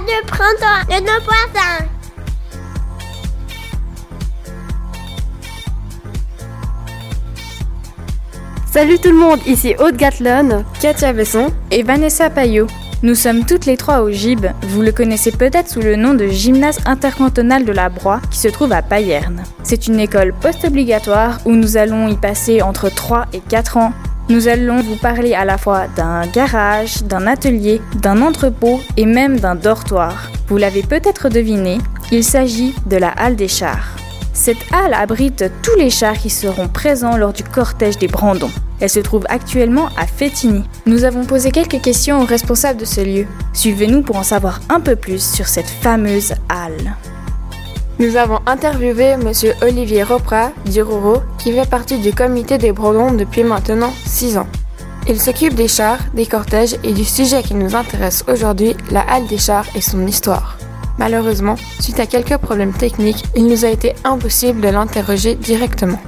de printemps de nos voisins. Salut tout le monde, ici Aude Gatlon, Katia Besson et Vanessa Payot. Nous sommes toutes les trois au GIB. Vous le connaissez peut-être sous le nom de Gymnase intercantonal de la Broye qui se trouve à Payerne. C'est une école post-obligatoire où nous allons y passer entre 3 et 4 ans. Nous allons vous parler à la fois d'un garage, d'un atelier, d'un entrepôt et même d'un dortoir. Vous l'avez peut-être deviné, il s'agit de la halle des chars. Cette halle abrite tous les chars qui seront présents lors du cortège des Brandons. Elle se trouve actuellement à Fétigny. Nous avons posé quelques questions aux responsables de ce lieu. Suivez-nous pour en savoir un peu plus sur cette fameuse halle. Nous avons interviewé M. Olivier Ropra du Rouro, qui fait partie du comité des Brandons depuis maintenant 6 ans. Il s'occupe des chars, des cortèges et du sujet qui nous intéresse aujourd'hui, la halle des chars et son histoire. Malheureusement, suite à quelques problèmes techniques, il nous a été impossible de l'interroger directement.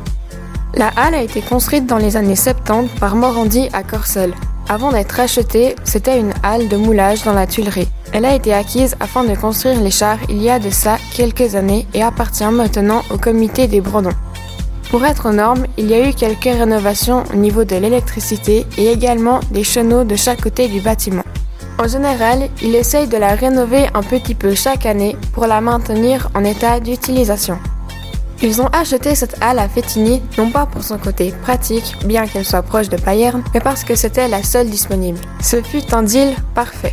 La halle a été construite dans les années 70 par Morandi à Corcelles. Avant d'être rachetée, c'était une halle de moulage dans la Tuilerie. Elle a été acquise afin de construire les chars il y a de ça quelques années et appartient maintenant au comité des Brandons. Pour être aux normes, il y a eu quelques rénovations au niveau de l'électricité et également des chenaux de chaque côté du bâtiment. En général, il essaye de la rénover un petit peu chaque année pour la maintenir en état d'utilisation. Ils ont acheté cette halle à Fétigny, non pas pour son côté pratique, bien qu'elle soit proche de Payerne, mais parce que c'était la seule disponible. Ce fut un deal parfait.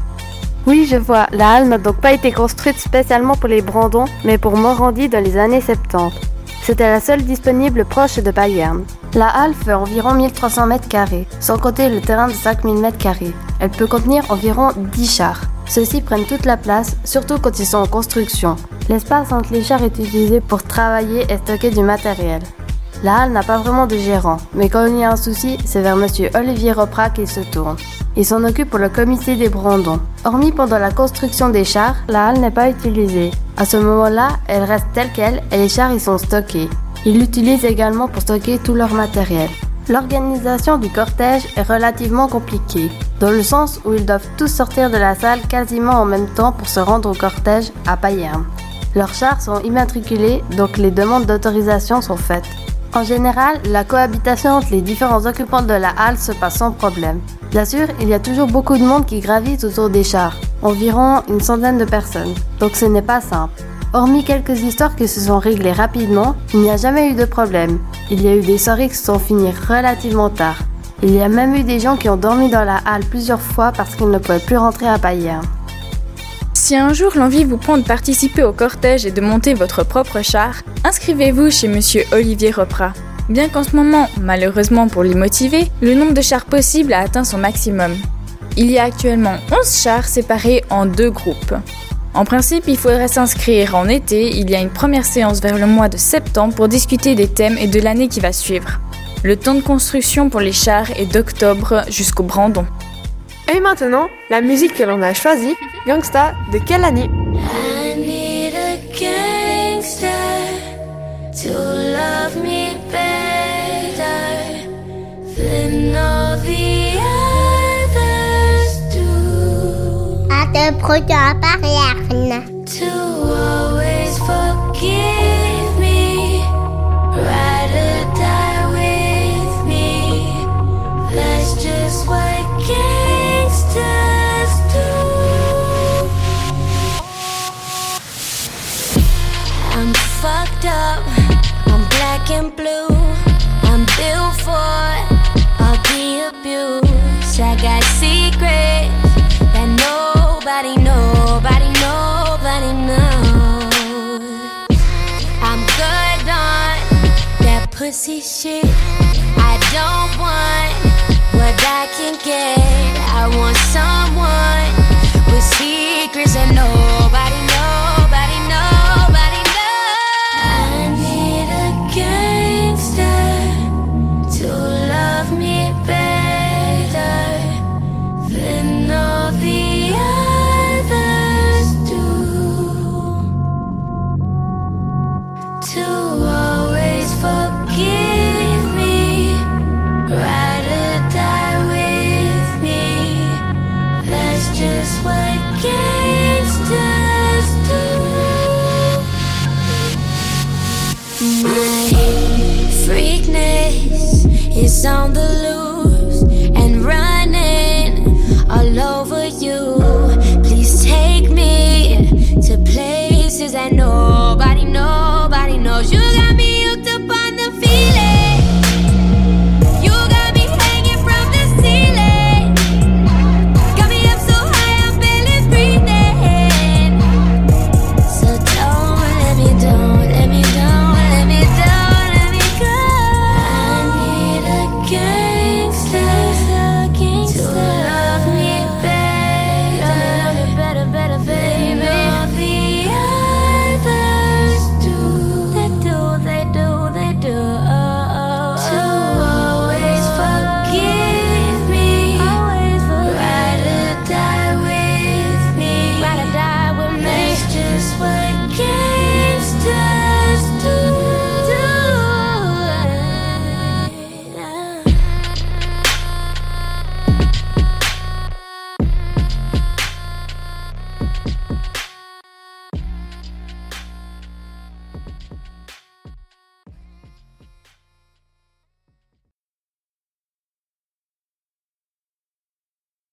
Oui, je vois, la halle n'a donc pas été construite spécialement pour les Brandons, mais pour Morandi dans les années 70. C'était la seule disponible proche de Payerne. La halle fait environ 1300 m², sans compter le terrain de 5000 m². Elle peut contenir environ 10 chars. Ceux-ci prennent toute la place, surtout quand ils sont en construction. L'espace entre les chars est utilisé pour travailler et stocker du matériel. La halle n'a pas vraiment de gérant, mais quand il y a un souci, c'est vers M. Olivier Ropra qu'il se tourne. Il s'en occupe pour le comité des Brandons. Hormis pendant la construction des chars, la halle n'est pas utilisée. À ce moment-là, elle reste telle qu'elle et les chars y sont stockés. Ils l'utilisent également pour stocker tout leur matériel. L'organisation du cortège est relativement compliquée, dans le sens où ils doivent tous sortir de la salle quasiment en même temps pour se rendre au cortège à Payerne. Leurs chars sont immatriculés, donc les demandes d'autorisation sont faites. En général, la cohabitation entre les différents occupants de la halle se passe sans problème. Bien sûr, il y a toujours beaucoup de monde qui gravite autour des chars, environ une centaine de personnes, donc ce n'est pas simple. Hormis quelques histoires qui se sont réglées rapidement, il n'y a jamais eu de problème. Il y a eu des soirées qui se sont finies relativement tard. Il y a même eu des gens qui ont dormi dans la halle plusieurs fois parce qu'ils ne pouvaient plus rentrer à Payerne. Si un jour l'envie vous prend de participer au cortège et de monter votre propre char, inscrivez-vous chez Monsieur Olivier Ropra. Bien qu'en ce moment, malheureusement pour les motiver, le nombre de chars possible a atteint son maximum. Il y a actuellement 11 chars séparés en 2 groupes. En principe, il faudrait s'inscrire en été. Il y a une première séance vers le mois de septembre pour discuter des thèmes et de l'année qui va suivre. Le temps de construction pour les chars est d'octobre jusqu'au Brandon. Et maintenant, la musique que l'on a choisie, Gangsta, de quelle année? I need a gangster to love me better than all the others do. À te produire par Payerne. To always forgive me, ride or die with me. That's just what gangsters do. I'm fucked up, I'm black and blue. I'm built for all the abuse. I got secrets that nobody knows. I'm good on that pussy shit. I don't want what I can get. I want someone with secrets that nobody knows. I need a gangster to love me better than all the others do. To always forgive me, ride or die with me. That's just what gangsters is on the loose.